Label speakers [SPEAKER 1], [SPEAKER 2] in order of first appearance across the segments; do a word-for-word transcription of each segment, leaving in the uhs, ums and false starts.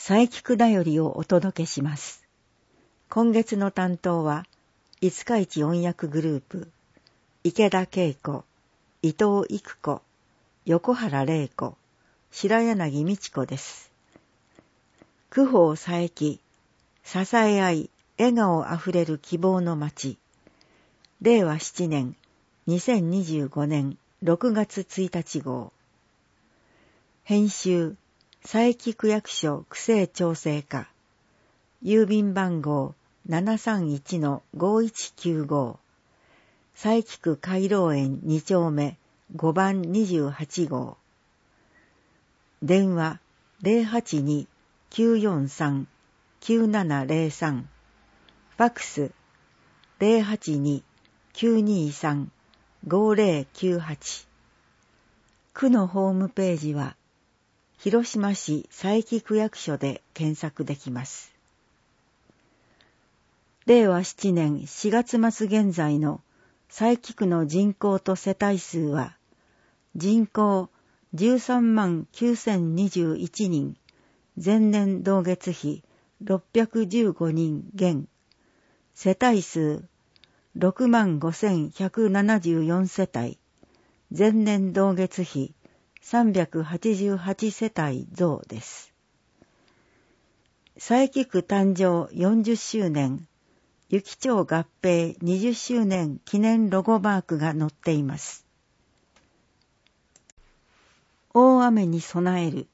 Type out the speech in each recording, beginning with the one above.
[SPEAKER 1] 佐伯区だよりをお届けします。今月の担当は、五日市音訳グループ、池田恵子、伊藤育子、横原玲子、白柳美智子です。区宝佐伯、支え合い、笑顔あふれる希望の街。れいわしちねん、にせんにじゅうごねんろくがつついたち号。編集、佐伯区役所区政調整課。郵便番号 ななさんいちのごいちきゅうご。佐伯区海楼園にちょうめごばんにじゅうはち号。電話 ゼロはちに きゅうよんさん きゅうななゼロさん。ファックス ゼロはちに きゅうにさん ごゼロきゅうはち。区のホームページは広島市佐伯区役所で検索できます。れいわしちねんしがつ末現在の佐伯区の人口と世帯数は、人口じゅうさんまんきゅうせんにじゅういちにん、前年同月比ろっぴゃくじゅうごにん減、世帯数ろくまんごせんひゃくななじゅうよん世帯、前年同月比さんびゃくはちじゅうはち世帯増です。佐伯区誕生よんじゅっしゅうねん、由岐町合併にじゅっしゅうねん記念ロゴマークが載っています。大雨に備える。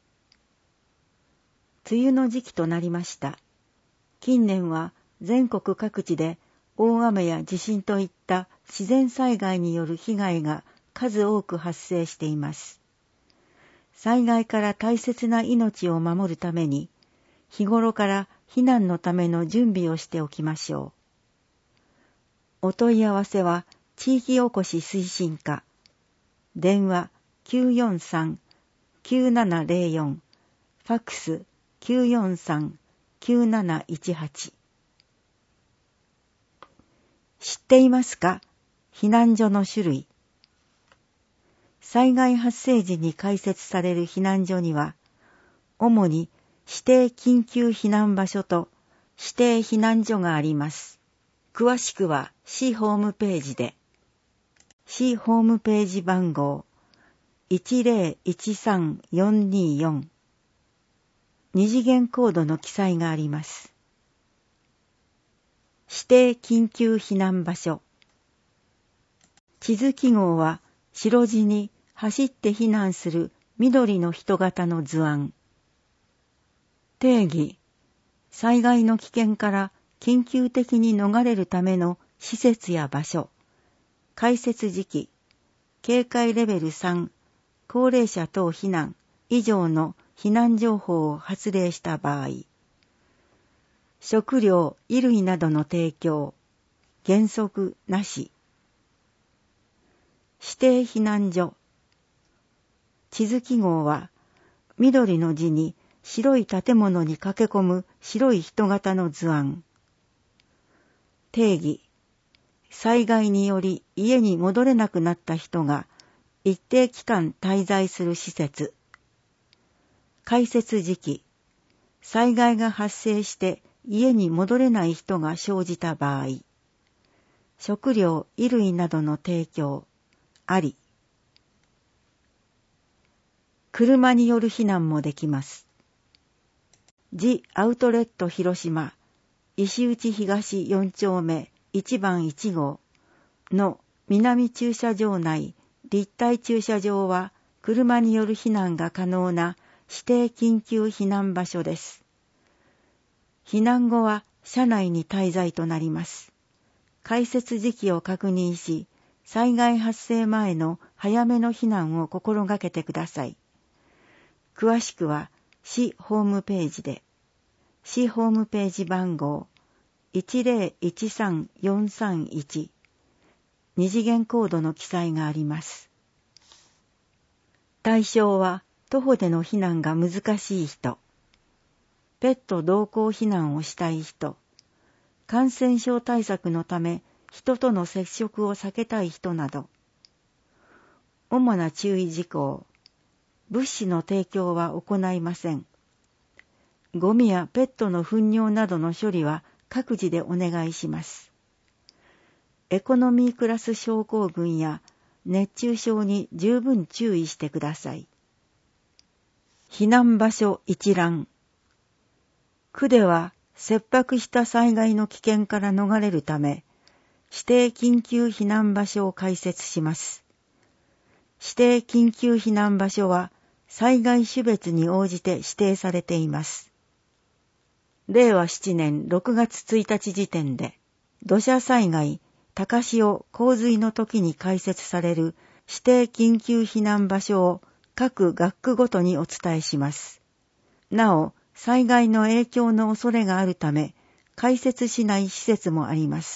[SPEAKER 1] 梅雨の時期となりました。近年は全国各地で大雨や地震といった自然災害による被害が数多く発生しています。災害から大切な命を守るために、日頃から避難のための準備をしておきましょう。お問い合わせは地域おこし推進課。電話 きゅうよんさん きゅうななゼロよん、ファックス きゅうよんさん きゅうなないちはち。知っていますか？避難所の種類。災害発生時に開設される避難所には、主に指定緊急避難場所と指定避難所があります。詳しくは市ホームページで。市ホームページ番号 いちゼロいちさんよんによん。二次元コードの記載があります。指定緊急避難場所。地図記号は白地に走って避難する緑の人型の図案。定義。災害の危険から緊急的に逃れるための施設や場所。開設時期。警戒レベルさん、高齢者等避難以上の避難情報を発令した場合。食料、衣類などの提供。原則なし。指定避難所。地図記号は緑の字に白い建物に駆け込む白い人型の図案。定義。災害により家に戻れなくなった人が一定期間滞在する施設。開設時期。災害が発生して家に戻れない人が生じた場合。食料、衣類などの提供。あり。車による避難もできます。ジ・アウトレット広島、石内東よんちょうめいちばんいち号の南駐車場内立体駐車場は車による避難が可能な指定緊急避難場所です。避難後は車内に滞在となります。開設時期を確認し、災害発生前の早めの避難を心がけてください。詳しくは市ホームページで。市ホームページ番号 いちゼロいちさんよんさんいち。二次元コードの記載があります。対象は徒歩での避難が難しい人、ペット同行避難をしたい人、感染症対策のため人との接触を避けたい人など。主な注意事項。物資の提供は行いません。 ゴミやペットの糞尿などの処理は各自でお願いします。エコノミークラス症候群や熱中症に十分注意してください。避難場所一覧。区では切迫した災害の危険から逃れるため、指定緊急避難場所を開設します。指定緊急避難場所は災害種別に応じて指定されています。れいわしちねんろくがつついたち時点で、土砂災害、高潮、洪水の時に開設される指定緊急避難場所を各学区ごとにお伝えします。なお、災害の影響の恐れがあるため、開設しない施設もあります。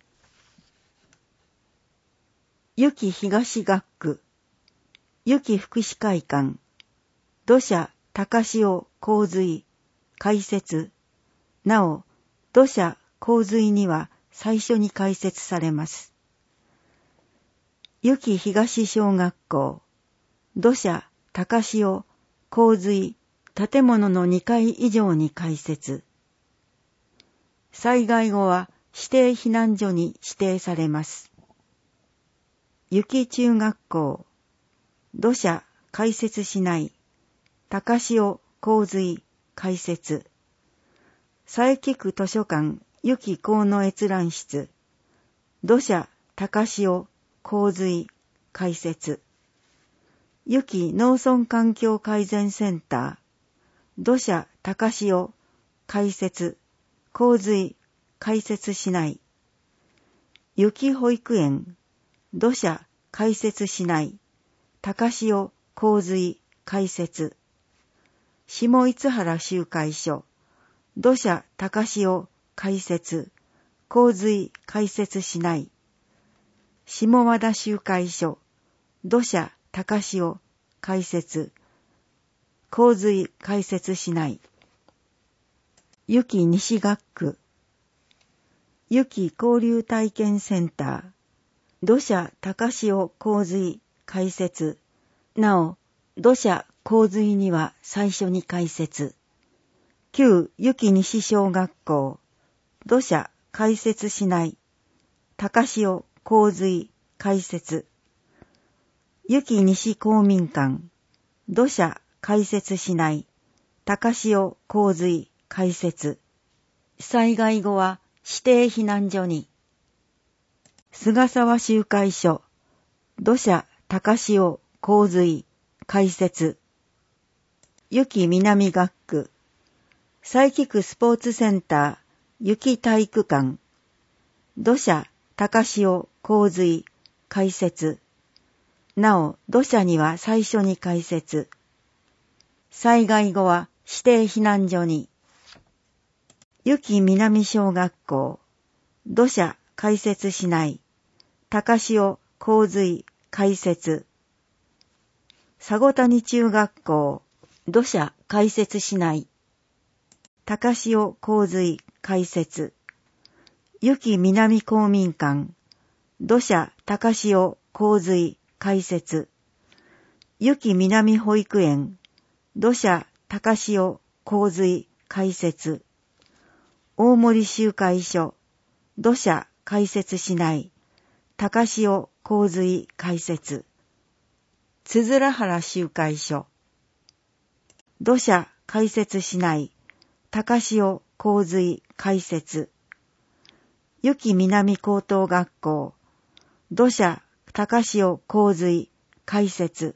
[SPEAKER 1] 由岐東学区、由岐福祉会館、土砂、高潮、洪水、開設。なお、土砂、洪水には最初に開設されます。由岐東小学校、土砂、高潮、洪水、建物のにかい以上に開設。災害後は指定避難所に指定されます。由岐中学校、土砂、開設しない。高潮、洪水、開設。佐伯区図書館、由岐高野閲覧室。土砂、高潮、洪水、開設。由岐農村環境改善センター。土砂、高潮、開設。洪水、開設しない。由岐保育園。土砂、開設しない。高潮、洪水、開設。下市原集会所。土砂、高潮、開設。洪水、開設しない。下和田集会所。土砂、高潮、開設。洪水、開設しない。由岐西学区。由岐交流体験センター。土砂、高潮、洪水、開設。なお、土砂、洪水には最初に開設。旧由岐西小学校。土砂、開設しない。高潮、洪水、開設。由岐西公民館。土砂、開設しない。高潮、洪水、開設。災害後は指定避難所に。菅沢集会所。土砂、高潮、洪水、開設。由岐南学区。佐伯区スポーツセンター、由岐体育館。土砂、高潮、洪水、開設。なお、土砂には最初に開設。災害後は指定避難所に。由岐南小学校。土砂、開設しない。高潮、洪水、開設。佐古谷中学校。土砂、開設しない。高潮、洪水、開設。由岐南公民館。土砂、高潮、洪水、開設。由岐南保育園。土砂、高潮、洪水、開設。大森集会所。土砂、開設しない。高潮、洪水、開設。つづら原集会所。土砂、開設しない。高潮、洪水、開設。由岐南高等学校。土砂、高潮、洪水、開設。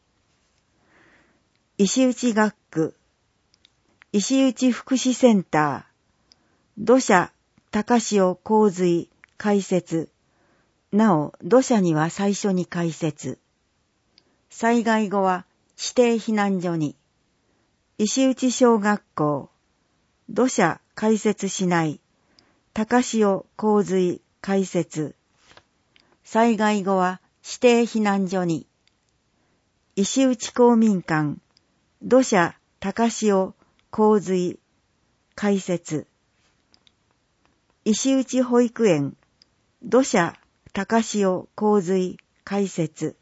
[SPEAKER 1] 石内学区。石内福祉センター。土砂、高潮、洪水、開設。なお、土砂には最初に開設。災害後は指定避難所に。石内小学校。土砂、開設しない。高潮、洪水、開設。災害後は指定避難所に。石内公民館。土砂、高潮、洪水、開設。石内保育園。土砂、高潮、洪水、開設。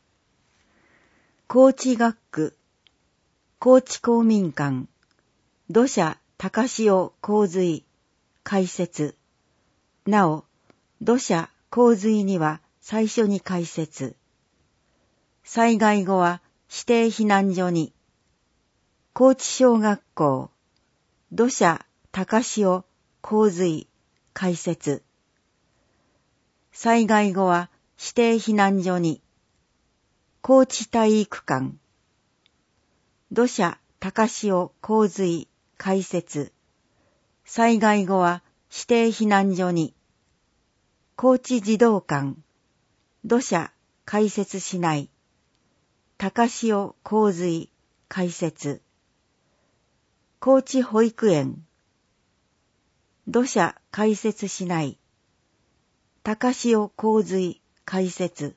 [SPEAKER 1] 高知学区。高知公民館。土砂、 高潮洪水解説。なお、土砂洪水には最初に解説。災害後は指定避難所に。高知小学校、土砂高潮洪水解説。災害後は指定避難所に。高知体育館、土砂高潮洪水解説。災害後は指定避難所に。高知児童館、土砂解説しない。高潮洪水解説。高知保育園、土砂解説しない。高潮洪水解説。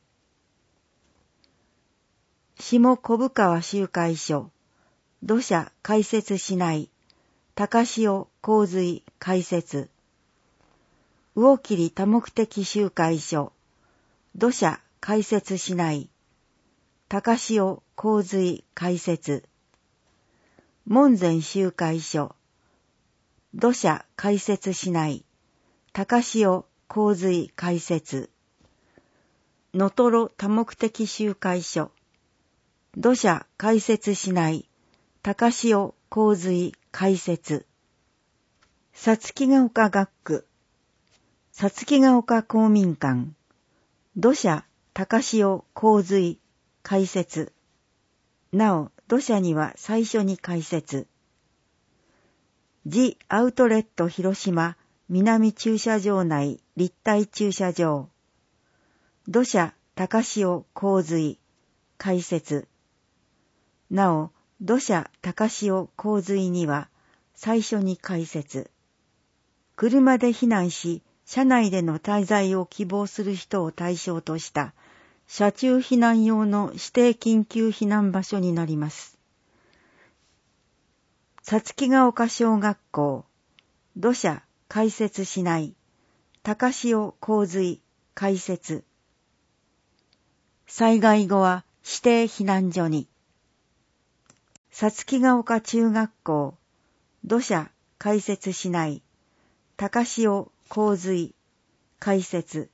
[SPEAKER 1] 下小深川集会所、土砂解説しない。高潮洪水解説。魚切多目的集会所、土砂解説しない。高潮洪水解説。門前集会所、土砂解説しない。高潮洪水解説。のとろ多目的集会所、土砂解説しない。高潮洪水解説。さつきが丘学区、さつきが丘公民館、土砂高潮洪水解説。なお、土砂には最初に解説。ジ・アウトレット広島南駐車場内立体駐車場、土砂高潮洪水解説。なお、土砂高潮洪水には最初に解説。車で避難し、車内での滞在を希望する人を対象とした車中避難用の指定緊急避難場所になります。さつきが丘小学校、土砂解説しない。高潮洪水解説。災害後は指定避難所に。さつきが丘中学校、土砂解説しない。高潮洪水解説。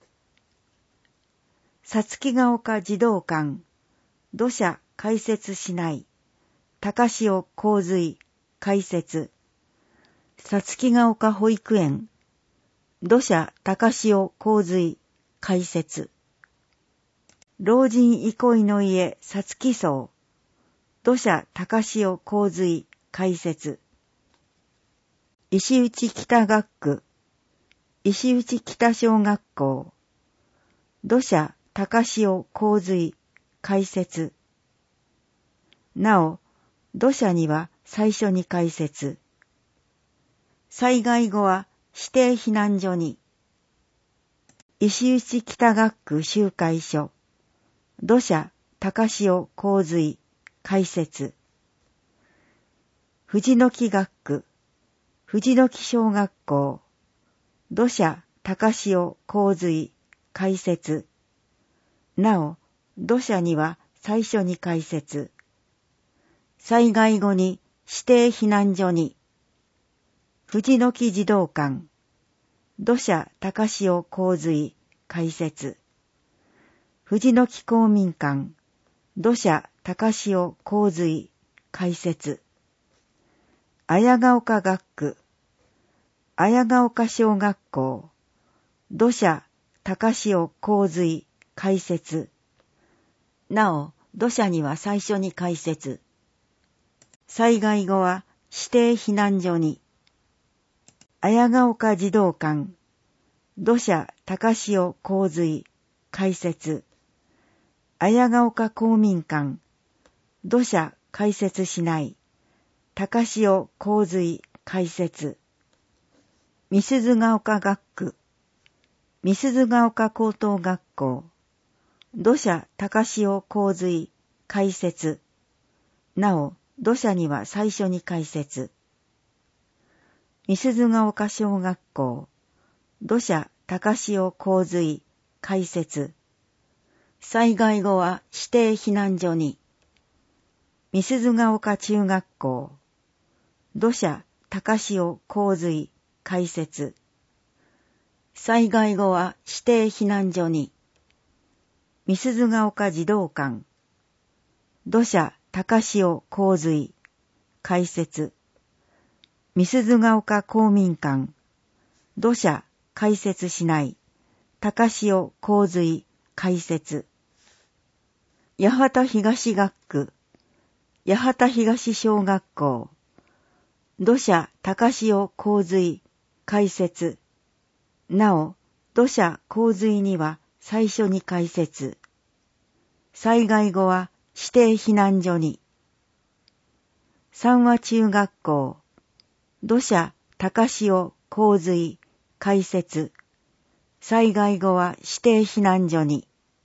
[SPEAKER 1] さつきが丘児童館、土砂解説しない。高潮洪水解説。さつきが丘保育園、土砂高潮洪水解説。老人憩いの家さつき荘、土砂高潮洪水解説。石内北学区、石内北小学校、土砂高潮洪水解説。なお、土砂には最初に解説。災害後は指定避難所に。石内北学区集会所、土砂高潮洪水解説。藤の木学区、藤の木小学校、土砂高潮洪水解説。なお、土砂には最初に解説。災害後に指定避難所に。藤の木児童館、土砂高潮洪水解説。藤の木公民館、土砂高潮洪水解説。綾ヶ丘学区、綾ヶ丘小学校、土砂高潮洪水解説。なお、土砂には最初に解説。災害後は指定避難所に。綾ヶ丘児童館、土砂高潮洪水解説。綾ヶ丘公民館、土砂解説しない。高潮洪水解説。美鈴ヶ丘学区、美鈴ヶ丘高等学校、土砂高潮洪水解説。なお、土砂には最初に解説。美鈴ヶ丘小学校、土砂高潮洪水解説。災害後は指定避難所に。美鈴ヶ丘中学校、土砂高潮洪水開設。災害後は指定避難所に。美鈴ヶ丘児童館。土砂高潮洪水開設。美鈴ヶ丘公民館。土砂開設しない。高潮洪水開設。八幡東学区。八幡東小学校。土砂高潮洪水開設。なお、土砂洪水には最初に開設。災害後は指定避難所に。三和中学校。土砂高潮洪水開設。災害後は指定避難所に。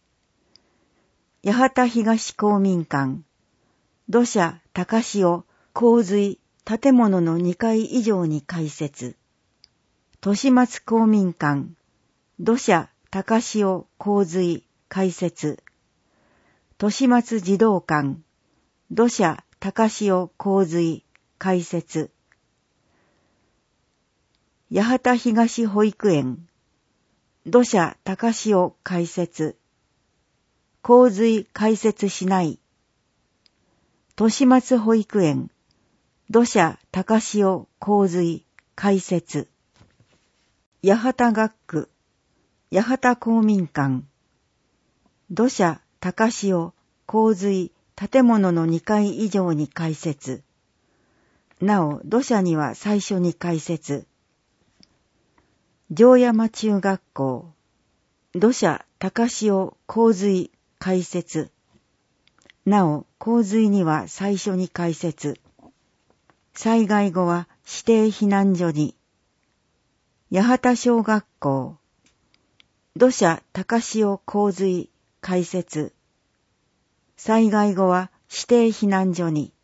[SPEAKER 1] 八幡東公民館。土砂高潮洪水建物のにかい以上に開設。豊松公民館。土砂高潮洪水開設。豊松児童館。土砂高潮洪水開設。八幡東保育園。土砂高潮開設。洪水開設しない。豊松保育園。土砂高潮洪水開設。八幡学区。八幡公民館。土砂高潮洪水建物のにかい以上に開設。なお、土砂には最初に開設。城山中学校。土砂高潮洪水開設。なお、洪水には最初に開設。災害後は指定避難所に。八幡小学校。土砂高潮洪水開設。災害後は指定避難所に。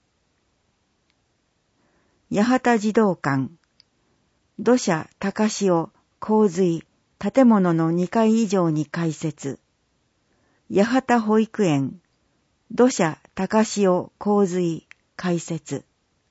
[SPEAKER 1] 八幡児童館。土砂高潮洪水建物のにかい以上に開設。八幡保育園。土砂高潮洪水開設。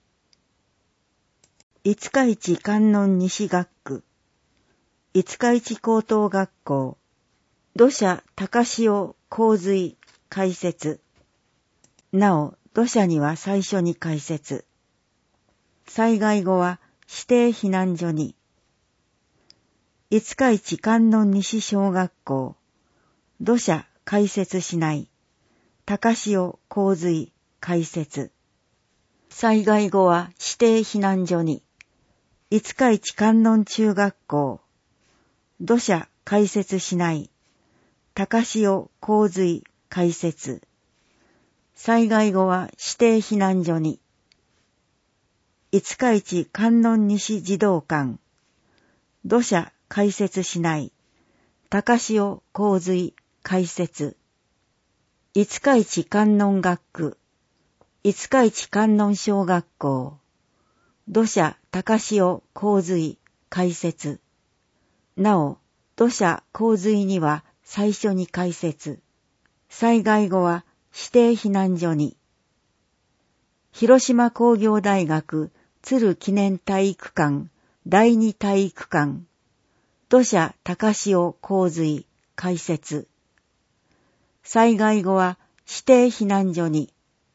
[SPEAKER 1] 五日市観音西学区。五日市高等学校。土砂高潮洪水開設。なお、土砂には最初に開設。災害後は指定避難所に。五日市観音西小学校。土砂開設しない。高潮洪水開設。災害後は指定避難所に。五日市観音中学校。土砂開設しない。高潮洪水開設。災害後は指定避難所に。五日市観音西児童館。土砂開設しない。高潮洪水開設。五日市観音学区。五日市観音小学校。土砂高潮洪水開設。なお、土砂洪水には最初に開設。災害後は指定避難所に。広島工業大学鶴記念体育館第二体育館。土砂高潮洪水開設。災害後は指定避難所に。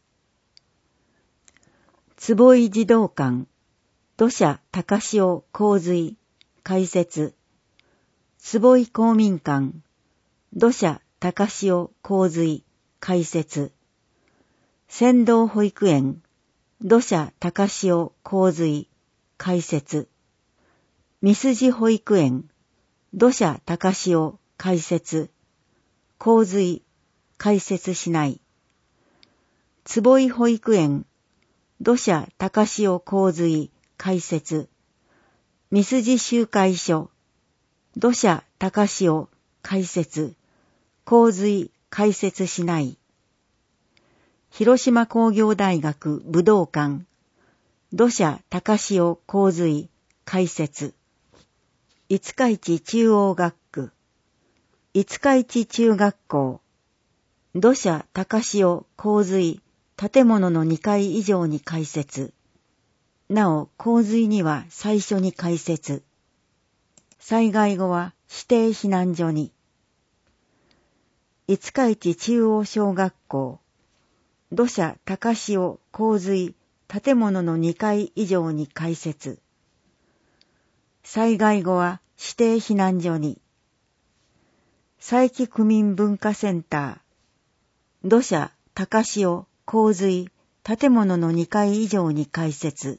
[SPEAKER 1] 坪井児童館。土砂高潮洪水開設。坪井公民館。土砂高潮洪水開設。仙道保育園。土砂高潮洪水開設。美鈴保育園。土砂高潮開設。洪水開設しない。坪井保育園。土砂高潮洪水開設。美鈴集会所。土砂高潮開設。洪水開設しない。広島工業大学武道館。土砂高潮洪水開設。五日市中央学区。五日市中学校。土砂高潮洪水建物のにかい以上に開設。 なお、洪水には最初に開設。災害後は指定避難所に。五日市中央小学校、土砂高潮洪水建物のにかい以上に開設。災害後は指定避難所に。佐伯区民文化センター、土砂高潮洪水建物のにかい以上に開設。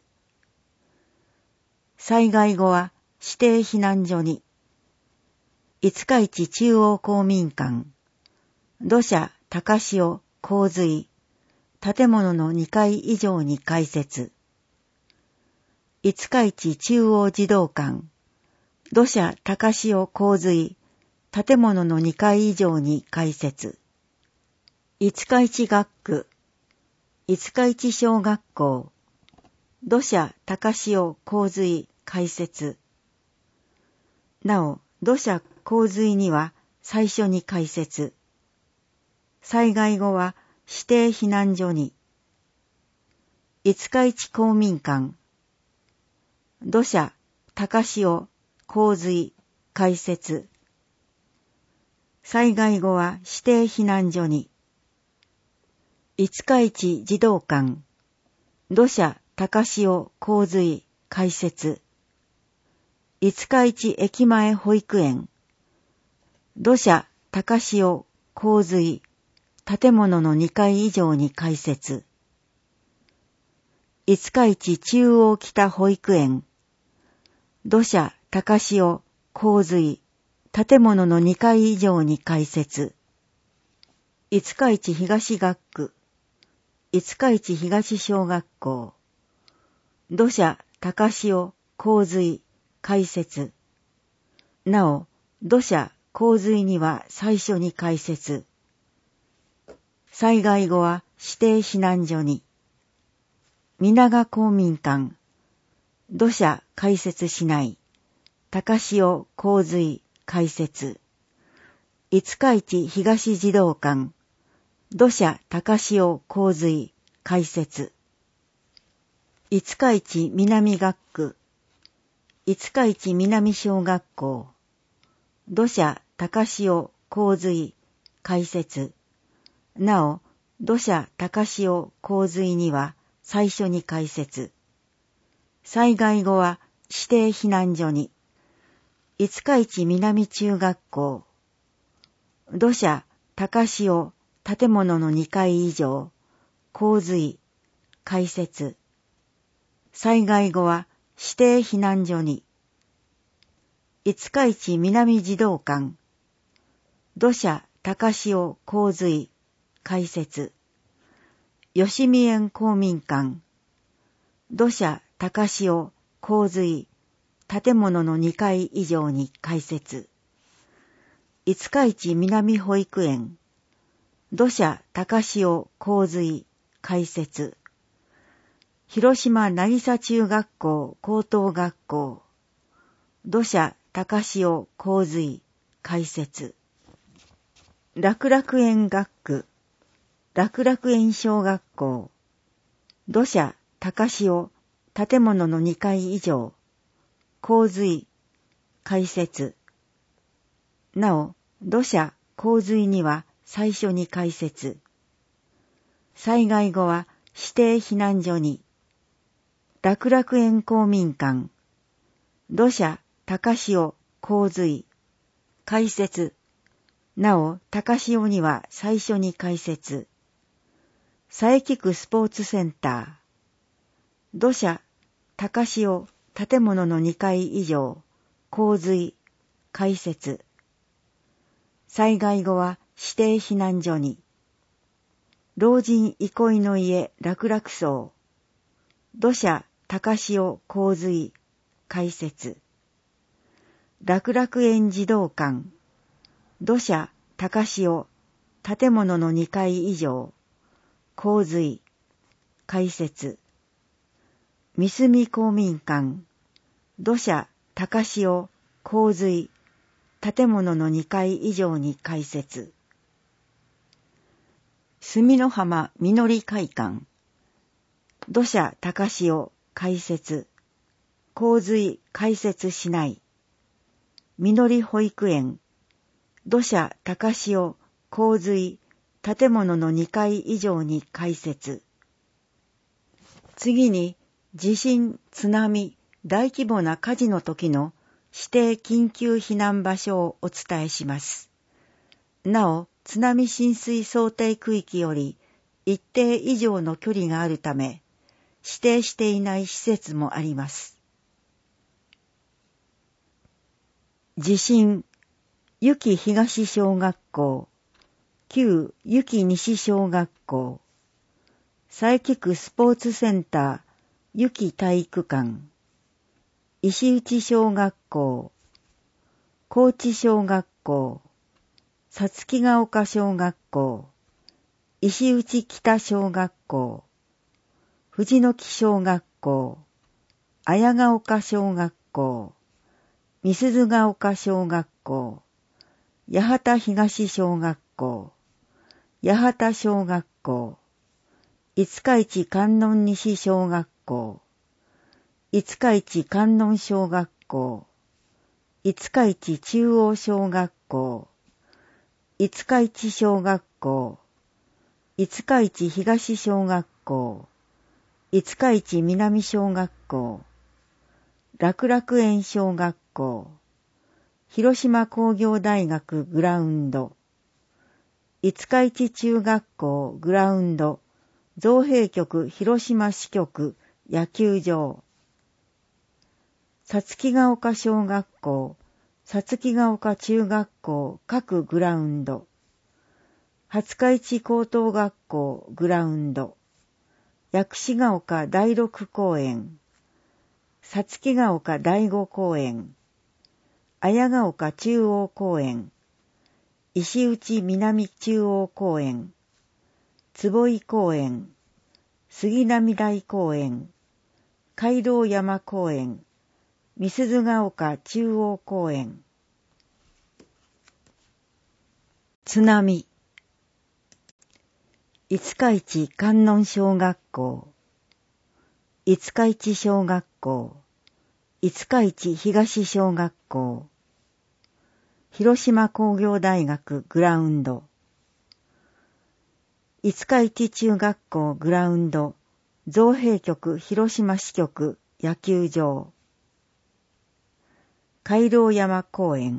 [SPEAKER 1] 災害後は指定避難所に。五日市中央公民館、土砂高潮洪水建物のにかい以上に開設。五日市中央児童館、土砂高潮洪水建物のにかい以上に開設。五日市学区、五日市小学校、土砂高潮洪水開設。なお、土砂洪水には最初に開設。災害後は指定避難所に。五日市公民館、土砂高潮洪水開設。災害後は指定避難所に。五日市児童館、土砂高潮洪水開設。五日市駅前保育園、土砂高潮洪水建物のにかい以上に開設。五日市中央北保育園、土砂高潮洪水建物のにかい以上に開設。五日市東学区、五日市東小学校、土砂高潮洪水開設。なお、土砂洪水には最初に開設。災害後は指定避難所に。皆賀公民館、土砂開設しない。高潮洪水開設。五日市東児童館、土砂高潮洪水開設。五日市南学区、五日市南小学校、土砂高潮洪水開設。なお、土砂高潮洪水には最初に開設。災害後は指定避難所に。五日市南中学校、土砂高潮建物のにかい以上洪水開設。災害後は指定避難所に。五日市南児童館、土砂高潮洪水開設。吉見園公民館、土砂高潮洪水建物のにかい以上に開設。五日市南保育園、土砂高潮洪水開設。広島渚中学校高等学校、土砂高潮洪水開設。楽楽園学区、楽楽園小学校、土砂高潮建物のにかい以上洪水開設。なお、土砂洪水には最初に開設。災害後は指定避難所に。楽楽園公民館、土砂高潮洪水開設。なお、高潮には最初に開設。佐伯区スポーツセンター、土砂高潮建物のにかい以上洪水開設。災害後は指定避難所に。老人憩いの家楽楽荘、土砂高潮洪水開設。楽楽園児童館、土砂高潮建物のにかい以上洪水開設。三隅公民館、土砂高潮洪水建物のにかい以上に開設。墨の浜みのり会館、土砂高潮開設、洪水開設しない。みのり保育園、土砂高潮、洪水、建物のにかい以上に開設。次に、地震、津波、大規模な火事の時の指定緊急避難場所をお伝えします。なお、津波浸水想定区域より一定以上の距離があるため、指定していない施設もあります。地震、由木東小学校、旧由木西小学校、佐伯区スポーツセンター、由木体育館、石内小学校、高知小学校、さつきが丘小学校、石内北小学校、藤の木小学校、綾ヶ丘小学校、美鈴ヶ丘小学校、八幡東小学校、八幡小学校、五日市観音西小学校、五日市観音小学校、五日市中央小学校、五日市小学校、五日市東小学校、五日市南小学校、楽楽園小学校、広島工業大学グラウンド、五日市中学校グラウンド、造幣局広島支局野球場、さつきが丘小学校、さつきが丘中学校各グラウンド、廿日市高等学校グラウンド、薬師ヶ丘第六公園、さつきが丘第五公園、綾ヶ丘中央公園、石内南中央公園、坪井公園、杉並台公園、街道山公園、美鈴ヶ丘中央公園。津波、五日市観音小学校、五日市小学校、五日市東小学校、広島工業大学グラウンド、五日市中学校グラウンド、造幣局広島支局野球場、街道山公園。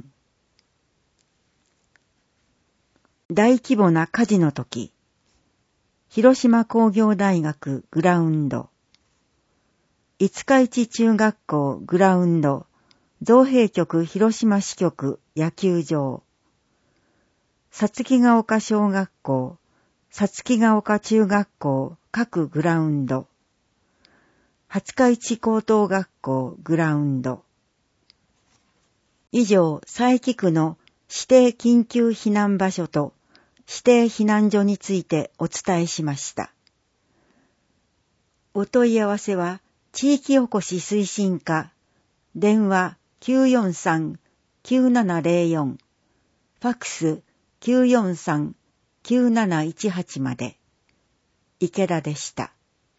[SPEAKER 1] 大規模な火事の時、広島工業大学グラウンド、五日市中学校グラウンド、造幣局広島支局野球場、さつきが丘小学校、さつきが丘中学校各グラウンド、廿日市高等学校グラウンド。以上、佐伯区の指定緊急避難場所と指定避難所についてお伝えしました。お問い合わせは、地域おこし推進課、電話 きゅうよんさん きゅうななゼロよん、ファックス きゅうよんさん きゅうなないちはち まで。池田でした。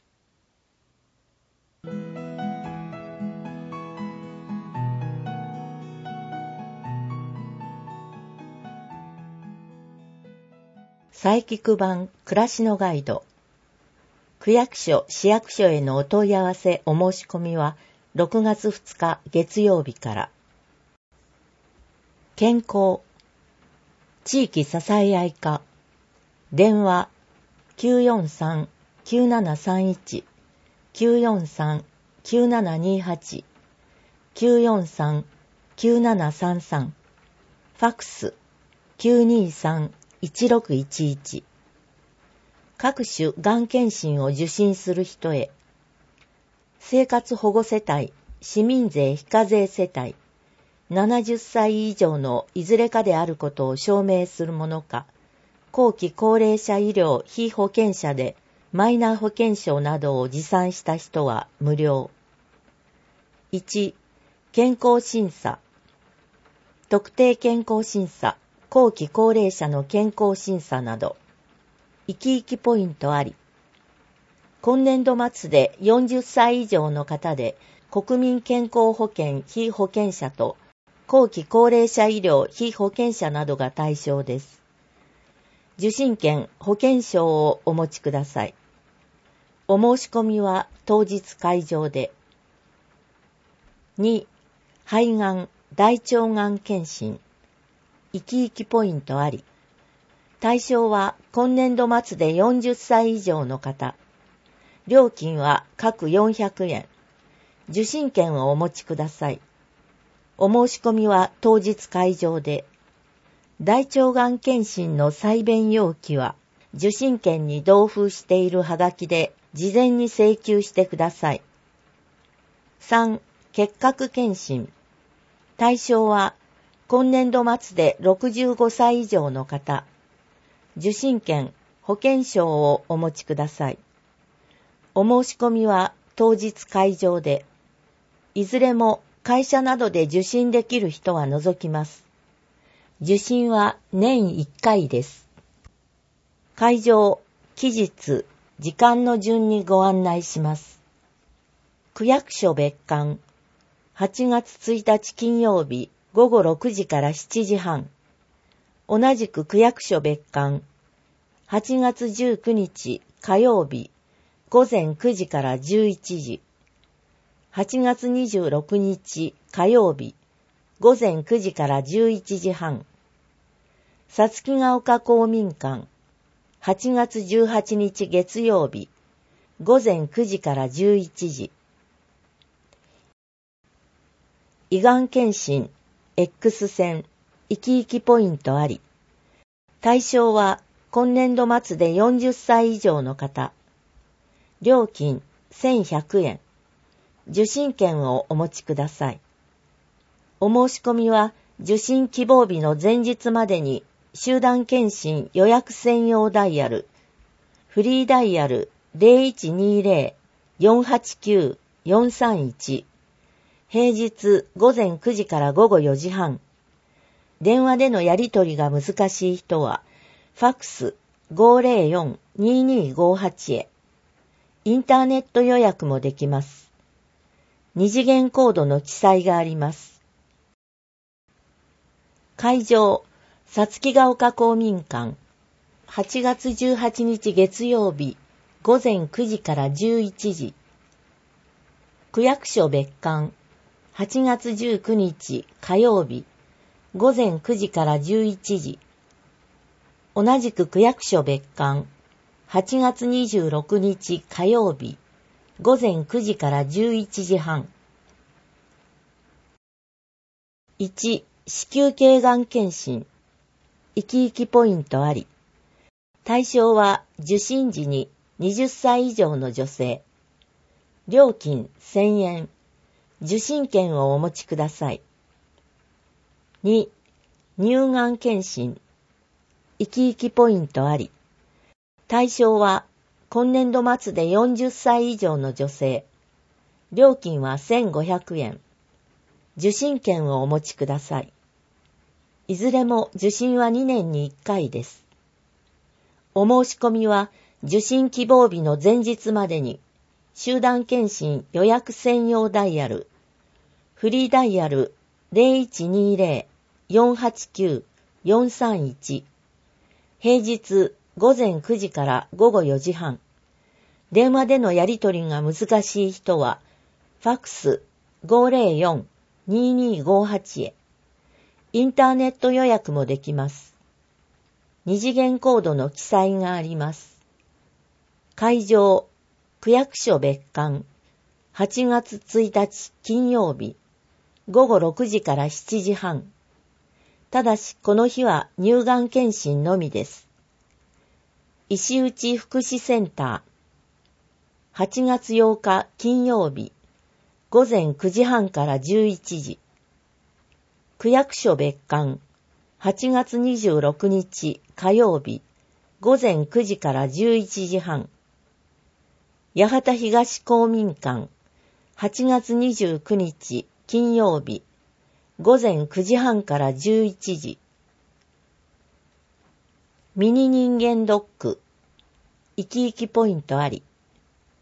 [SPEAKER 2] 佐伯区版暮らしのガイド。区役所、市役所へのお問い合わせお申し込みはろくがつふつか月曜日から。健康、地域支え合い課、電話 きゅうよんさん きゅうななさんいち きゅうよんさん きゅうななにはち きゅうよんさん きゅうななさんさん、ファックス きゅうにさん いちろくいちいち。各種がん検診を受診する人へ。生活保護世帯、市民税非課税世帯、ななじゅっさい以上のいずれかであることを証明するものか、後期高齢者医療被保険者でマイナ保険証などを持参した人は無料。いち、健康審査。特定健康審査、後期高齢者の健康審査など、生き生きポイントあり。 今年度末でよんじゅっさい以上の方で、国民健康保険被保険者と後期高齢者医療被保険者などが対象です。受診券、保険証をお持ちください。お申し込みは当日会場で。に、肺がん、大腸がん検診。生き生きポイントあり。対象は今年度末でよんじゅっさい以上の方。料金は各よんひゃくえん。受診券をお持ちください。お申し込みは当日会場で。大腸がん検診の採便要記は、受診券に同封しているはがきで事前に請求してください。さん、結核検診。対象は、今年度末でろくじゅうごさい以上の方。受診券、保険証をお持ちください。お申し込みは当日会場で。いずれも会社などで受診できる人は除きます。受診は年いっかいです。会場、期日、時間の順にご案内します。区役所別館、はちがつついたち金曜日ごごろくじからしちじはん。同じく区役所別館、はちがつじゅうくにち火曜日ごぜんくじからじゅういちじ。はちがつにじゅうろくにち火曜日ごぜんくじからじゅういちじはん。さつきが丘公民館、はちがつじゅうはちにち月曜日ごぜんくじからじゅういちじ。胃がん検診、X 線、生き生きポイントあり。対象は今年度末でよんじゅっさい以上の方。料金せんひゃくえん。受診券をお持ちください。お申し込みは受診希望日の前日までに集団検診予約専用ダイヤル、フリーダイヤル ゼロいちにゼロ よんはちきゅう よんさんいち、平日ごぜんくじからごごよじはん。電話でのやり取りが難しい人は、ファックス ごゼロよん ににごはち へ。インターネット予約もできます。二次元コードの記載があります。会場、さつきが丘公民館、はちがつじゅうはちにち月曜日ごぜんくじからじゅういちじ。区役所別館、はちがつじゅうくにち火曜日ごぜんくじからじゅういちじ。同じく区役所別館、はちがつにじゅうろくにち火曜日ごぜんくじからじゅういちじはん。いち、子宮頸がん検診、生き生きポイントあり。対象は受診時にはたち以上の女性。料金せんえん。受診券をお持ちください。に、乳がん検診、生き生きポイントあり。対象は今年度末でよんじゅっさい以上の女性。料金はせんごひゃくえん。受診券をお持ちください。いずれも受診はにねんにいっかいです。お申し込みは受診希望日の前日までに集団検診予約専用ダイヤル、フリーダイヤル ゼロいちにゼロ よんはちきゅう よんさんいち、平日ごぜんくじからごごよじはん。電話でのやり取りが難しい人は、ファックス ごゼロよん ににごはち へ。インターネット予約もできます。二次元コードの記載があります。会場、区役所別館、はちがつついたち金曜日、ごごろくじからしちじはん。ただしこの日は乳がん検診のみです。石内福祉センター、はちがつようか金曜日、ごぜんくじはんからじゅういちじ。区役所別館、はちがつにじゅうろくにち火曜日、ごぜんくじからじゅういちじはん。八幡東公民館、はちがつにじゅうくにち金曜日、ごぜんくじはんからじゅういちじ。ミニ人間ドック、生き生きポイントあり。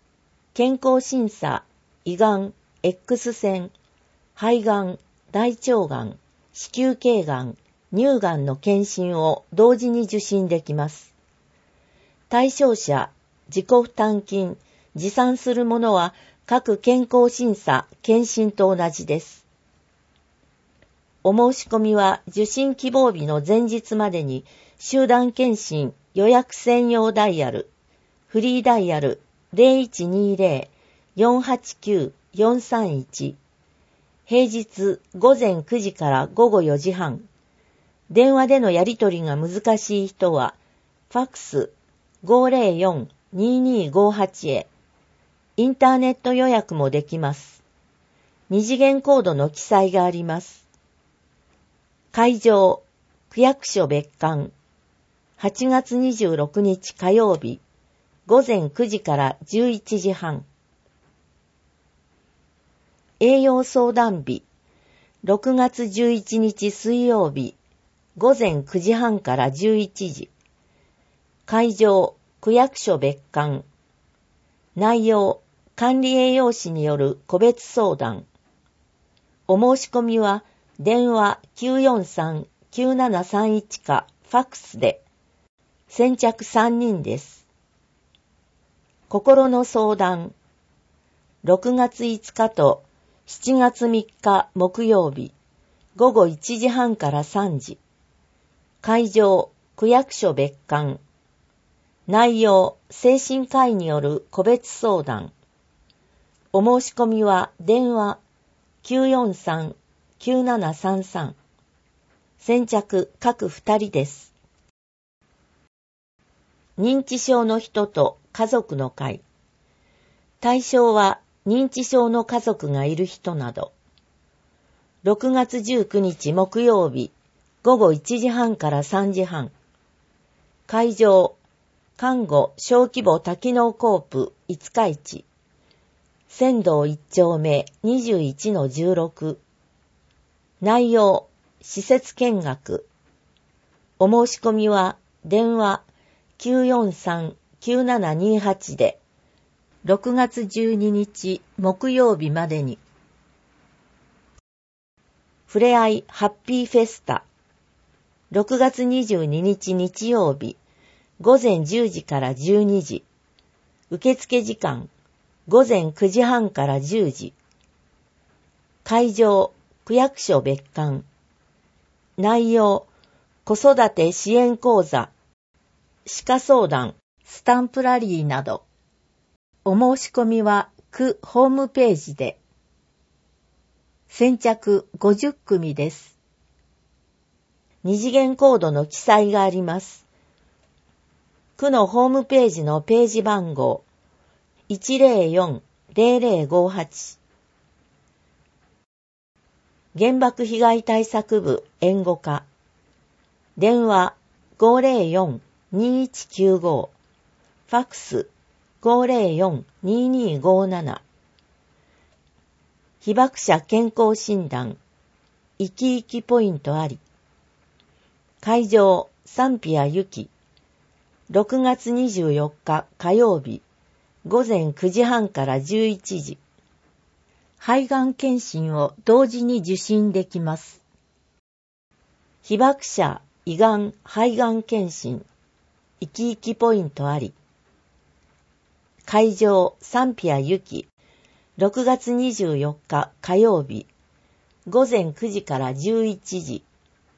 [SPEAKER 2] 健康審査、胃がん、X 線、肺がん、大腸がん、子宮頸がん、乳がんの検診を同時に受診できます。対象者、自己負担金、持参するものは各健康審査、検診と同じです。お申し込みは受診希望日の前日までに集団検診予約専用ダイヤル、フリーダイヤル ゼロいちにゼロ よんはちきゅう よんさんいち、平日午前くじから午後よじはん、電話でのやり取りが難しい人は、ファックス ごゼロよん ににごはち へ、インターネット予約もできます。二次元コードの記載があります。会場、区役所別館、はちがつにじゅうろくにち火曜日、午前くじからじゅういちじはん。栄養相談日、ろくがつじゅういちにち水曜日、午前くじはんからじゅういちじ。会場、区役所別館。内容、管理栄養士による個別相談。お申し込みは、電話 きゅうよんさん きゅうななさんいち かファックスで。先着さんにんです。心の相談。ろくがついつかとしちがつみっか木曜日、午後いちじはんからさんじ。会場、区役所別館。内容、精神科医による個別相談。お申し込みは電話 きゅうよんさん きゅうななさんさん。先着各ふたりです。認知症の人と家族の会。対象は認知症の家族がいる人など。ろくがつじゅうくにち木曜日、午後いちじはんからさんじはん。会場、看護小規模多機能コープ五日市。仙道一丁目 にじゅういちのじゅうろく。内容、施設見学。お申し込みは電話 きゅうよんさん きゅうななにはち でろくがつじゅうににち木曜日までに。ふれあいハッピーフェスタ。ろくがつにじゅうににち日曜日、午前じゅうじからじゅうにじ。受付時間、午前くじはんからじゅうじ。会場、区役所別館。内容、子育て支援講座、歯科相談、スタンプラリーなど。お申し込みは区ホームページで。先着ごじゅっくみです。二次元コードの記載があります。区のホームページのページ番号 いちゼロよん ゼロゼロごはち。原爆被害対策部援護課。電話 ごゼロよん にいちきゅうご。ファックス ごゼロよん ににごなな。被爆者健康診断。生き生きポイントあり。会場、サンピアユキ。ろくがつにじゅうよっか火曜日、午前くじはんからじゅういちじ。肺がん検診を同時に受診できます。被爆者、胃がん、肺がん検診。生き生きポイントあり。会場、サンピアユキ。ろくがつにじゅうよっか火曜日、午前くじからじゅういちじ。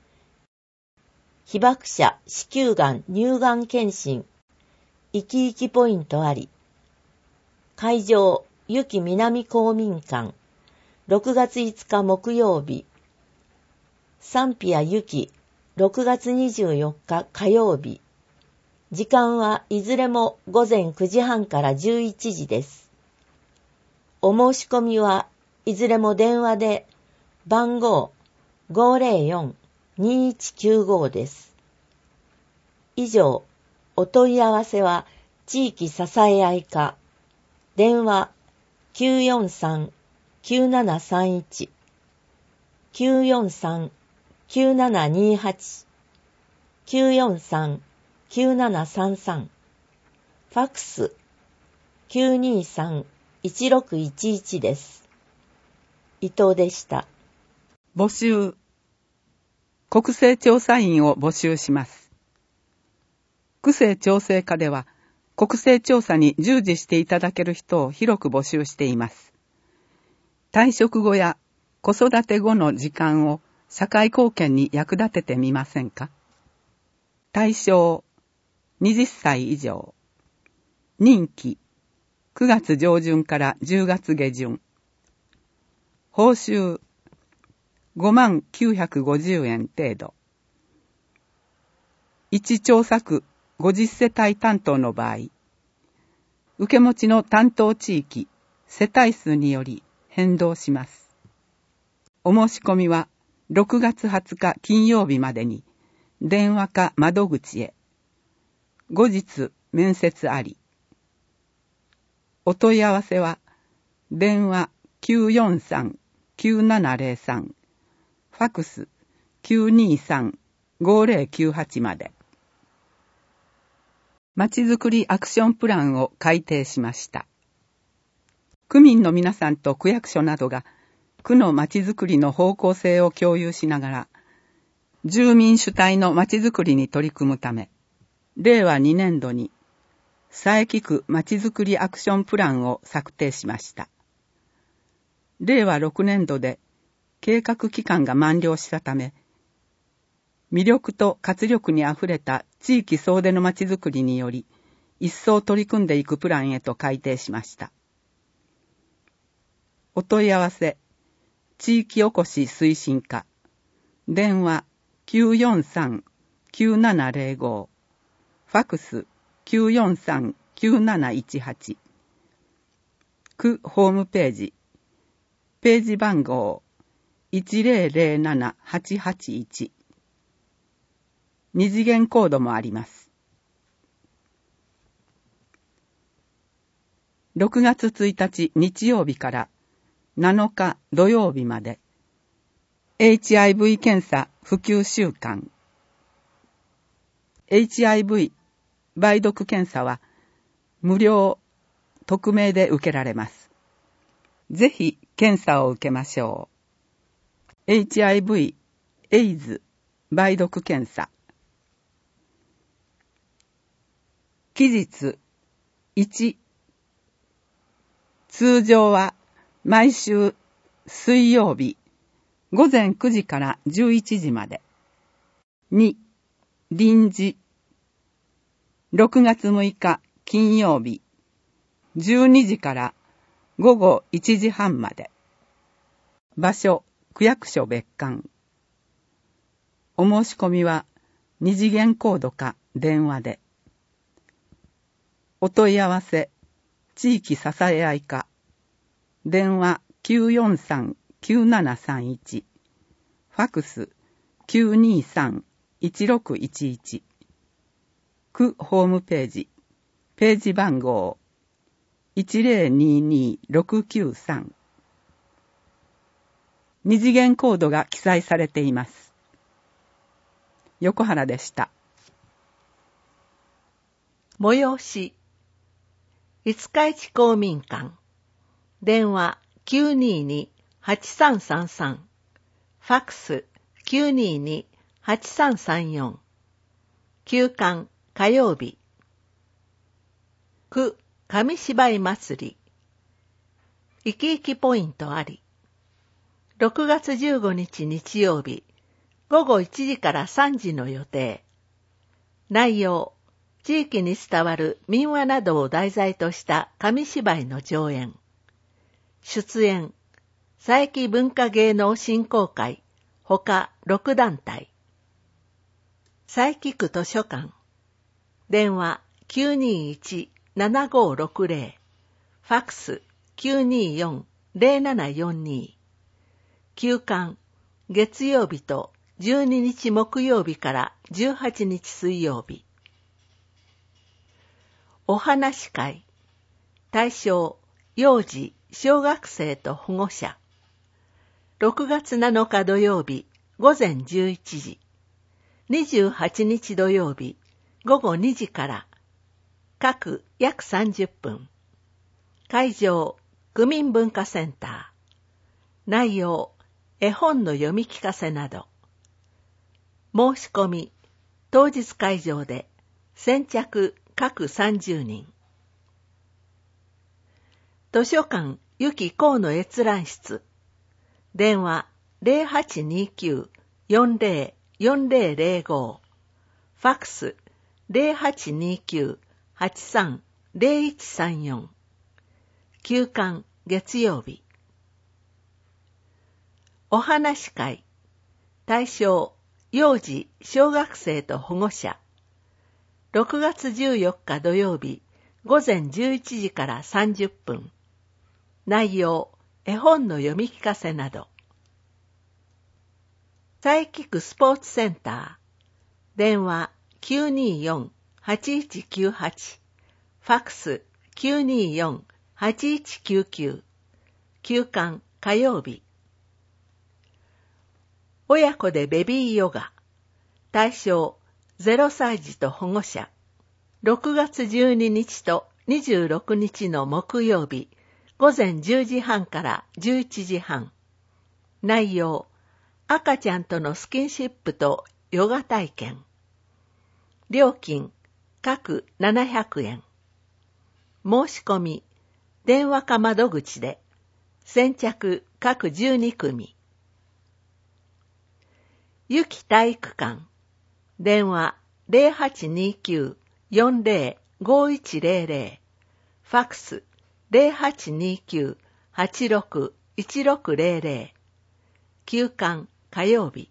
[SPEAKER 2] 被爆者、子宮がん、乳がん検診。生き生きポイントあり。会場、ゆき南公民館。ろくがついつか木曜日。サンピアゆき、ろくがつにじゅうよっか火曜日。時間はいずれも午前くじはんからじゅういちじです。お申し込みはいずれも電話で番号 ごゼロよん にいちきゅうご です。以上、お問い合わせは地域支え合い課、電話 きゅうよんさん きゅうななさんいち、きゅうよんさん きゅうななにはち、きゅうよんさん きゅうななさんさん、ファックス きゅうにさんいちろくいちいちです。伊藤でした。
[SPEAKER 3] 募集。国勢調査員を募集します。区政調整課では、国勢調査に従事していただける人を広く募集しています。退職後や子育て後の時間を社会貢献に役立ててみませんか？対象、はたち以上。任期、くがつ上旬からじゅうがつ下旬。報酬、ごまんきゅうひゃくごじゅうえん程度。いち調査区ごじゅっせたい担当の場合、受け持ちの担当地域、世帯数により変動します。お申し込みはろくがつはつか金曜日までに電話か窓口へ。後日面接あり。お問い合わせは電話 きゅうよんさんきゅうななゼロさん、ファクス きゅうにさんごゼロきゅうはちまで。まちづくりアクションプランを改定しました。区民の皆さんと区役所などが区のまちづくりの方向性を共有しながら、住民主体のまちづくりに取り組むため、れいわにねんどに佐伯区まちづくりアクションプランを策定しました。れいわろくねんどで計画期間が満了したため、魅力と活力にあふれた地域総出のまちづくりにより、一層取り組んでいくプランへと改定しました。お問い合わせ、地域おこし推進課、電話 きゅうよんさんきゅうななゼロご、ファクス きゅうよんさんきゅうなないちはち、区ホームページ、ページ番号 いちゼロゼロななはちはちいち、二次元コードもあります。ろくがつついたち日曜日からなのか土曜日まで エイチアイブイ 検査普及週間。エイチアイブイ 梅毒検査は無料、匿名で受けられます。ぜひ検査を受けましょう。エイチアイブイ、エイズ、梅毒検査。期日いち、通常は毎週水曜日ごぜんくじからじゅういちじまで。に、臨時ろくがつむいか金曜日じゅうにじからごごいちじはんまで。場所、区役所別館。お申し込みは二次元コードか電話で。お問い合わせ、地域支え合い課、電話 きゅうよんさんきゅうななさんいち、ファクス きゅうにさんいちろくいちいち、区ホームページ、ページ番号 いちゼロににろくきゅうさん。二次元コードが記載されています。横原でした。
[SPEAKER 4] 催し五日市公民館、電話 きゅうににはちさんさんさん、ファクス きゅうににはちさんさんよん、休館火曜日、区紙芝居祭り、生き生きポイントあり、ろくがつじゅうごにち日曜日、ごごいちじからさんじの予定。内容、地域に伝わる民話などを題材とした紙芝居の上演。出演、佐伯文化芸能振興会、ほかろくだんたい。佐伯区図書館。電話 きゅうにいちななごろくゼロ、ファクス きゅうによんゼロななよんに。休館、月曜日とじゅうににち木曜日からじゅうはちにち水曜日。お話会。対象、幼児、小学生と保護者。ろくがつなのか土曜日、ごぜんじゅういちじ。にじゅうはちにち土曜日、ごごにじから。各約さんじゅっぷん。会場、 区民文化センター。内容、絵本の読み聞かせなど。申し込み、当日会場で、先着各さんじゅうにん。図書館ゆきこうの閲覧室。電話 ゼロはちにきゅう よんゼロ よんゼロゼロご。ファックス ゼロはちにきゅう はちさん ゼロいちさんよん。休館月曜日。お話会。対象、幼児、小学生と保護者。ろくがつじゅうよっか土曜日、午前じゅういちじからさんじゅっぷん。内容、絵本の読み聞かせなど。佐伯区スポーツセンター。電話 きゅうにーよん はちいちきゅうはち。ファックス きゅうにーよん はちいちきゅうきゅう。休館火曜日。親子でベビーヨガ。対象ゼロさい児と保護者。ろくがつじゅうににちとにじゅうろくにちの木曜日、午前じゅうじはんからじゅういちじはん。内容、赤ちゃんとのスキンシップとヨガ体験。料金、各ななひゃくえん。申し込み、電話か窓口で、先着各じゅうにくみ。ゆき体育館。電話 ゼロはちにきゅう よんゼロ ごいちゼロゼロ。ファックス ゼロはちにきゅう はちろく いちろくゼロゼロ。休館火曜日。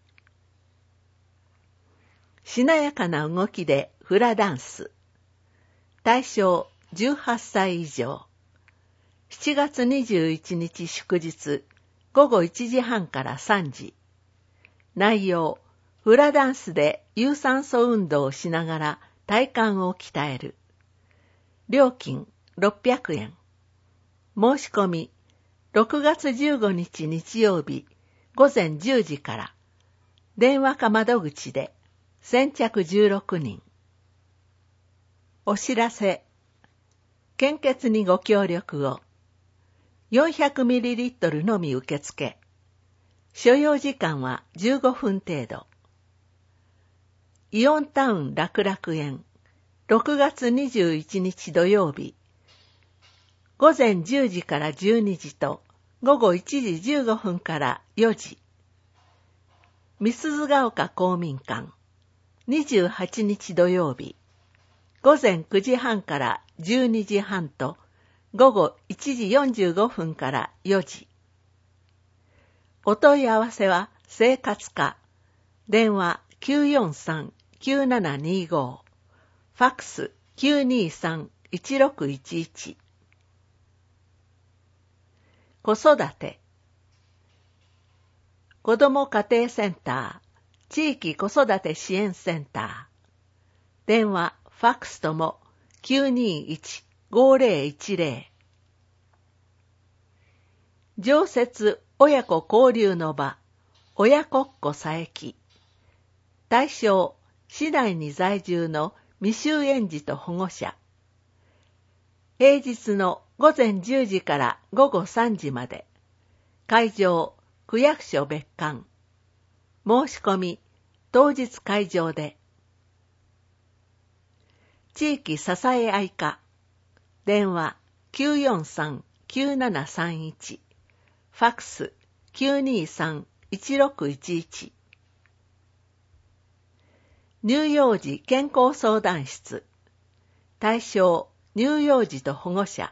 [SPEAKER 4] しなやかな動きでフラダンス。対象じゅうはっさい以上。しちがつにじゅういちにち祝日、午後いちじはんからさんじ。内容、フラダンスで有酸素運動をしながら体幹を鍛える。料金ろっぴゃくえん。申し込み、ろくがつじゅうごにち日曜日、午前じゅうじから、電話か窓口で、先着じゅうろくにん。お知らせ。献血にご協力を。よんひゃくミリリットル のみ受付。所要時間はじゅうごふん程度。イオンタウン楽楽園、ろくがつにじゅういちにち土曜日、午前じゅうじからじゅうにじと午後いちじじゅうごふんからよじ。みすゞが丘公民館、にじゅうはちにち土曜日、午前くじはんからじゅうにじはんと午後いちじよんじゅうごふんからよじ。お問い合わせは生活課、電話 きゅうよんさん きゅうななにご、ファックス きゅうにーさん いちろくいちいち。子育て。子ども家庭センター、地域子育て支援センター。電話、ファックスとも きゅうにーいち ごゼロいちゼロ。常設親子交流の場、親子っ子佐伯。対象、市内に在住の未就園児と保護者。平日の午前じゅうじから午後さんじまで。会場、区役所別館。申し込み、当日会場で。地域支え合い課。電話 きゅうよんさん きゅうななさんいち。ファックス きゅうにーさん いちろくいちいち。乳幼児健康相談室。対象、乳幼児と保護者。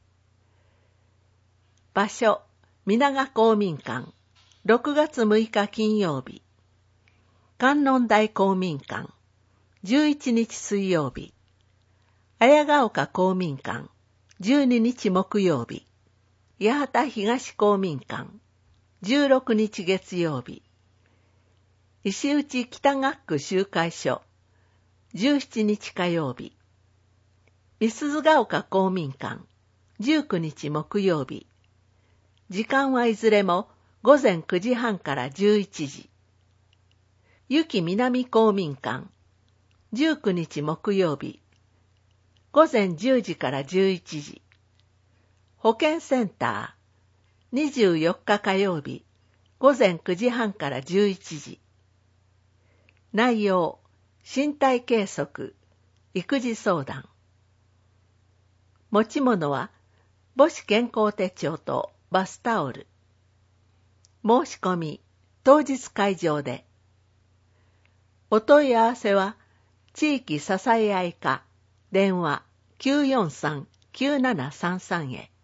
[SPEAKER 4] 場所、皆川公民館、ろくがつむいか金曜日。観音台公民館、じゅういちにち水曜日。綾ヶ丘公民館、じゅうににち木曜日。八幡東公民館、じゅうろくにち月曜日。石内北学区集会所、じゅうしちにち火曜日。みすゞが丘公民館、じゅうくにち木曜日。時間はいずれも午前くじはんからじゅういちじ。ゆき南公民館、じゅうくにち木曜日。午前じゅうじからじゅういちじ。 保健センター、にじゅうよっか火曜日、ごぜんくじはんからじゅういちじ。内容、身体計測、育児相談。持ち物は、母子健康手帳とバスタオル。申し込み、当日会場で。お問い合わせは、地域支え合い課、電話 きゅうよんさん きゅうななさんさん へ。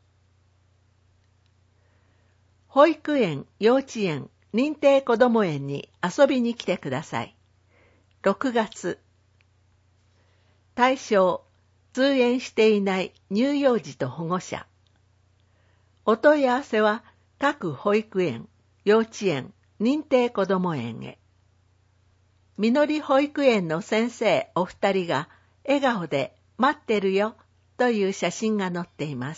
[SPEAKER 4] 保育園、幼稚園、認定こども園に遊びに来てください。ろくがつ。対象、通園していない乳幼児と保護者。お問い合わせは各保育園、幼稚園、認定こども園へ。みのり保育園の先生お二人が笑顔で待ってるよという写真が載っています。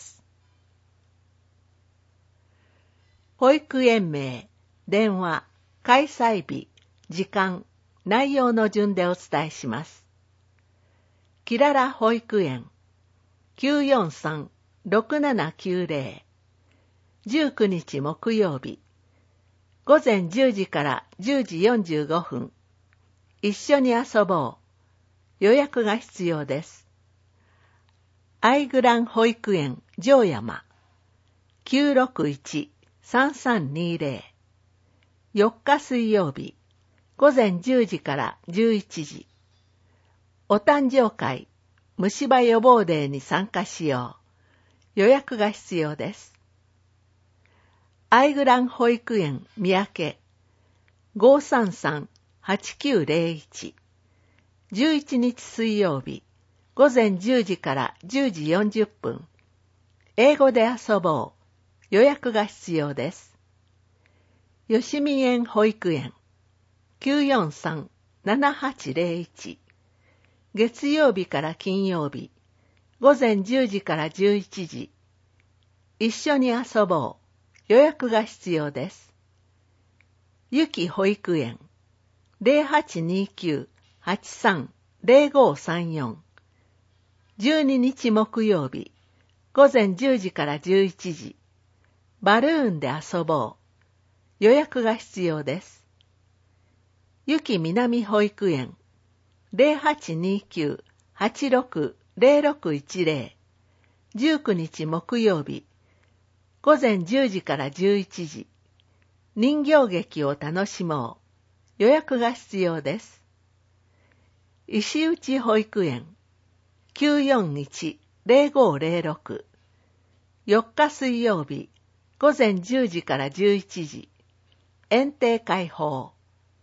[SPEAKER 4] 保育園名、電話、開催日、時間、内容の順でお伝えします。きらら保育園 きゅうよんさん ろくななきゅうぜろ じゅうくにち木曜日ごぜんじゅうじからじゅうじよんじゅうごふん一緒に遊ぼう。予約が必要です。アイグラン保育園城山 きゅうろくいち さんさんにぜろ よっか水曜日ごぜんじゅうじからじゅういちじ。お誕生会、虫歯予防デーに参加しよう。予約が必要です。アイグラン保育園三宅 ごさんさん はちきゅうぜろいち じゅういちにち水曜日ごぜんじゅうじからじゅうじよんじゅっぷん英語で遊ぼう。予約が必要です。吉見園保育園 きゅうよんさん ななはちぜろいち 月曜日から金曜日ごぜんじゅうじからじゅういちじ一緒に遊ぼう。予約が必要です。ゆき保育園 ゼロはちにきゅう はちさん ゼロごさんよん じゅうににち木曜日ごぜんじゅうじからじゅういちじバルーンで遊ぼう。予約が必要です。ゆき南保育園 ゼロはちにきゅう はちろく ゼロろくいちぜろ じゅうくにち木曜日ごぜんじゅうじからじゅういちじ人形劇を楽しもう。予約が必要です。石内保育園 きゅうよんいち ゼロごゼロろく よっか水曜日ごぜんじゅうじからじゅういちじ園庭開放。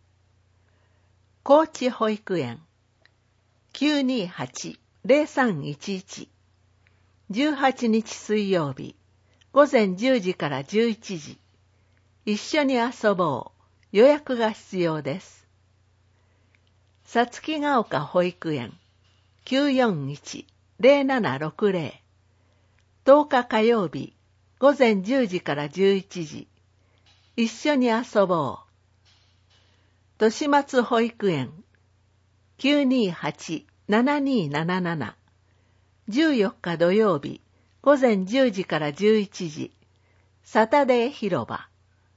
[SPEAKER 4] 高知保育園 きゅうにはち ゼロさんいちいち じゅうはちにち水曜日ごぜんじゅうじからじゅういちじ一緒に遊ぼう。予約が必要です。さつきが丘保育園 きゅうよんいち ゼロななろくぜろ とおか火曜日ごぜんじゅうじからじゅういちじ一緒に遊ぼう。年松保育園 きゅうにはち ななになななな じゅうよっか土曜日ごぜんじゅうじからじゅういちじサタデー広場。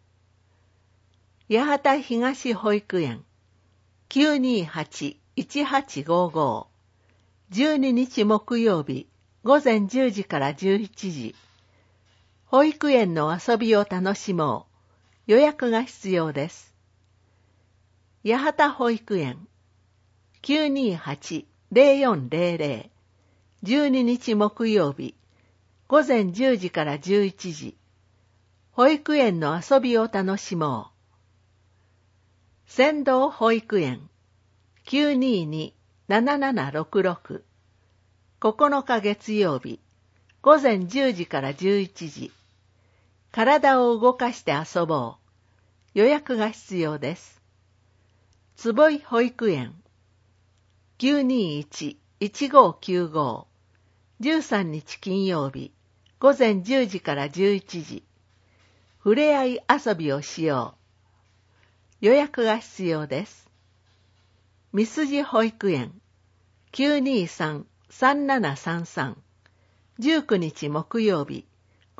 [SPEAKER 4] 八幡東保育園 きゅうにはち いちはちごご じゅうににち木曜日ごぜんじゅうじからじゅういちじ保育園の遊びを楽しもう。予約が必要です。八幡保育園 きゅうにはち ゼロよんゼロゼロ じゅうににち木曜日ごぜんじゅうじからじゅういちじ保育園の遊びを楽しもう。仙道保育園 きゅうにに ななななろくろく ここのか月曜日ごぜんじゅうじからじゅういちじ体を動かして遊ぼう。予約が必要です。坪井保育園 きゅうにいち いちごきゅうご じゅうさんにち金曜日ごぜんじゅうじからじゅういちじふれあい遊びをしよう。予約が必要です。みすじ保育園 きゅうにさん さんななさんさん じゅうくにち木曜日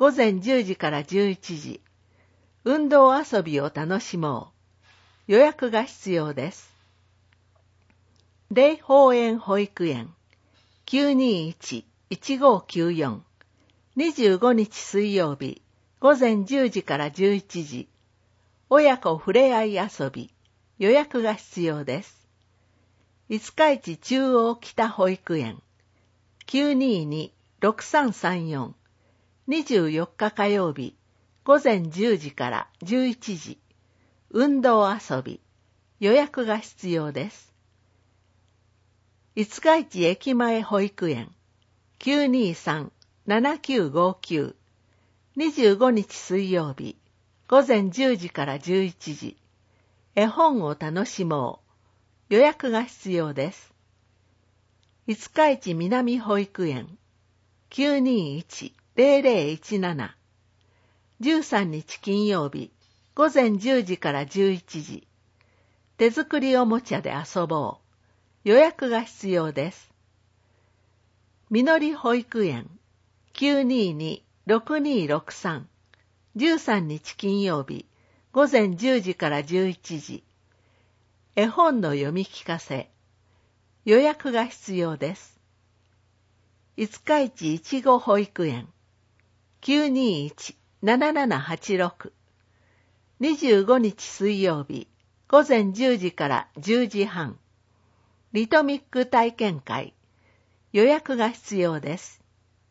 [SPEAKER 4] 午前じゅうじからじゅういちじ。運動遊びを楽しもう。予約が必要です。霊宝園保育園 きゅうにいち いちごきゅうよん にじゅうごにち水曜日午前じゅうじからじゅういちじ。親子ふれあい遊び。予約が必要です。五日市中央北保育園 きゅうにいに ろくさんさんよん にじゅうよっか火曜日午前じゅうじからじゅういちじ。運動遊び。予約が必要です。五日市駅前保育園 きゅうにいさん ななきゅうごきゅう にじゅうごにち水曜日午前じゅうじからじゅういちじ。絵本を楽しもう。予約が必要です。五日市南保育園 きゅうにいち ぜろぜろいちなな じゅうさんにち金曜日午前じゅうじからじゅういちじ。手作りおもちゃで遊ぼう。予約が必要です。みのり保育園 きゅうにいに ろくにろくさん じゅうさんにち金曜日午前じゅうじからじゅういちじ。絵本の読み聞かせ。予約が必要です。五日市いちご保育園 きゅうにいち ななななはちろく にじゅうごにち水曜日午前じゅうじからじゅうじはん。リトミック体験会。予約が必要です。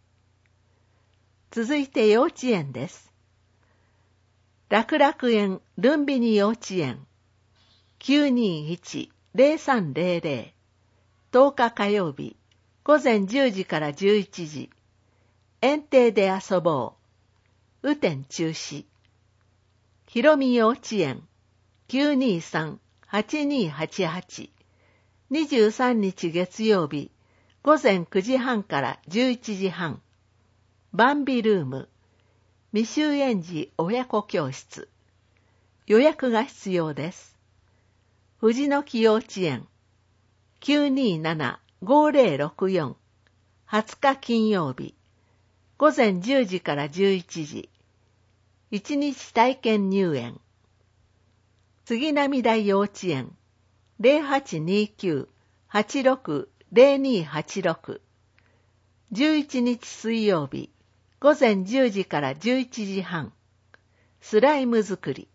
[SPEAKER 4] 続いて幼稚園です。楽楽園ルンビニ幼稚園 きゅうにいち ぜろさんぜろぜろ とおか火曜日午前じゅうじからじゅういちじ。園庭で遊ぼう。雨天中止。ひろみ幼稚園 きゅうにいさん はちにはちはち にじゅうさんにち月曜日午前くじはんからじゅういちじはん。バンビルーム未就園児親子教室。予約が必要です。藤の木幼稚園 きゅうにいなな ごぜろろくよん はつか金曜日午前じゅうじからじゅういちじ。一日体験入園。杉並台幼稚園 ぜろはちにきゅう はちろく ぜろにはちろく じゅういちにち水曜日午前じゅうじからじゅういちじはん。スライム作り。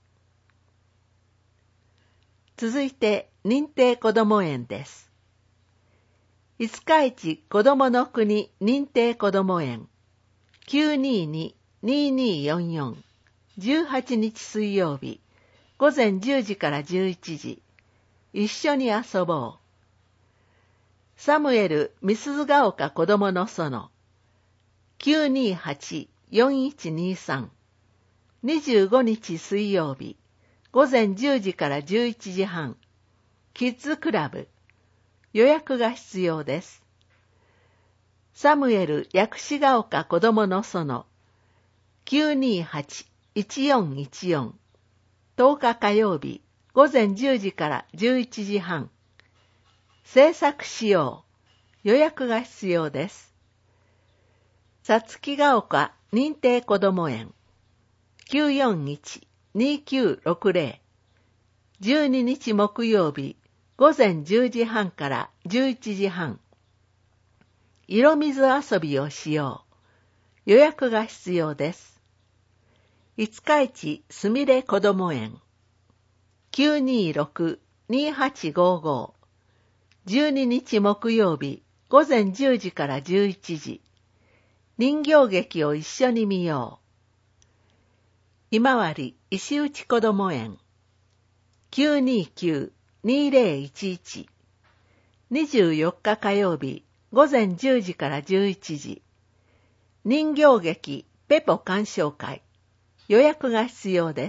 [SPEAKER 4] 続いて認定こども園です。五日市こどもの国認定こども園 きゅうにいに にによんよん じゅうはちにち水曜日午前じゅうじからじゅういちじ。一緒に遊ぼう。サムエル美鈴ヶ丘こどもの園 きゅうにはち よんいちにさん にじゅうごにち水曜日午前じゅうじからじゅういちじはん。キッズクラブ。予約が必要です。サムエル薬師ヶ丘こどもの園 きゅうにはち いちよんいちよん とおか火曜日午前じゅうじからじゅういちじはん。制作しよう。予約が必要です。さつきが丘認定こども園 きゅうよんいち にきゅうろくぜろ じゅうににち木曜日午前じゅうじはんからじゅういちじはん。色水遊びをしよう。予約が必要です。五日市すみれこども園 きゅうにろく にはちごご じゅうににち木曜日午前じゅうじからじゅういちじ。人形劇を一緒に見よう。今治石内こども園 きゅうにきゅう にぜろいちいち にじゅうよっか火曜日午前じゅうじからじゅういちじ。人形劇ペポ鑑賞会。予約が必要です。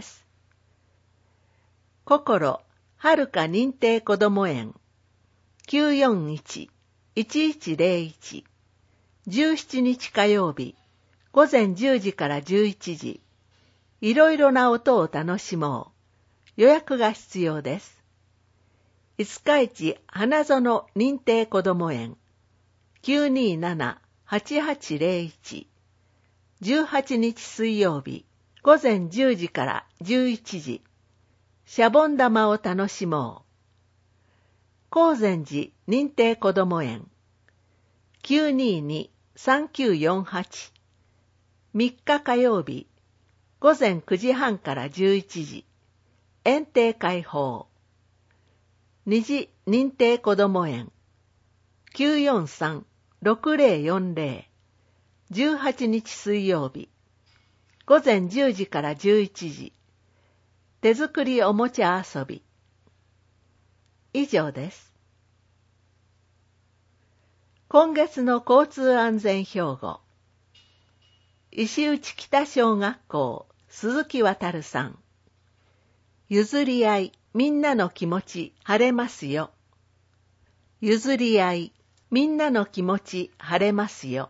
[SPEAKER 4] 心はるか認定こども園 きゅうよんいち いちいちぜろいち じゅうしちにち火曜日午前じゅうじからじゅういちじ。いろいろな音を楽しもう。予約が必要です。五日市花園認定こども園 きゅうになな はちはちぜろいちじゅうはちにち水曜日、ごぜんじゅうじからじゅういちじ、シャボン玉を楽しもう。高善寺認定こども園 きゅうにーにーさんきゅうよんはち みっか火曜日ごぜんくじはんからじゅういちじ園庭開放虹認定こども園 きゅうよんさんろくぜろよんぜろ じゅうはちにち水曜日ごぜんじゅうじからじゅういちじ手作りおもちゃ遊び。以上です。今月の交通安全標語。石内北小学校鈴木渉さん。譲り合い、みんなの気持ち晴れますよ。譲り合い、みんなの気持ち晴れますよ。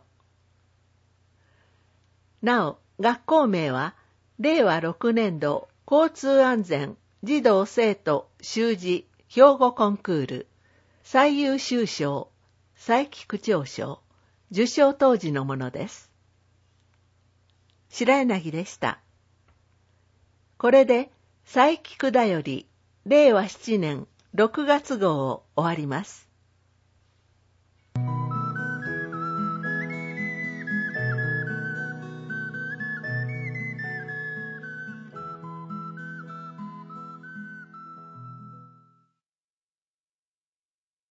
[SPEAKER 4] なお、学校名は、れいわろくねんど交通安全児童生徒習字標語コンクール最優秀賞佐伯区長賞受賞当時のものです。白柳でした。これで佐伯区だよりれいわななねんろくがつ号を終わります。